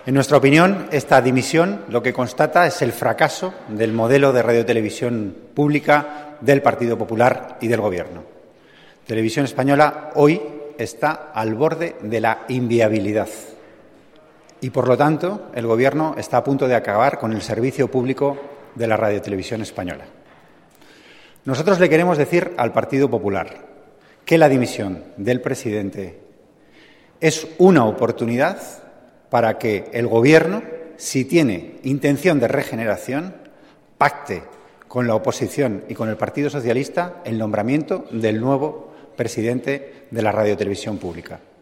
En nuestra opinión, esta dimisión lo que constata es el fracaso del modelo de radiotelevisión pública del Partido Popular y del Gobierno. Televisión Española hoy está al borde de la inviabilidad y, por lo tanto, el Gobierno está a punto de acabar con el servicio público de la radiotelevisión española. Nosotros le queremos decir al Partido Popular que la dimisión del presidente es una oportunidad para que el Gobierno, si tiene intención de regeneración, pacte con la oposición y con el Partido Socialista el nombramiento del nuevo presidente de la radiotelevisión pública.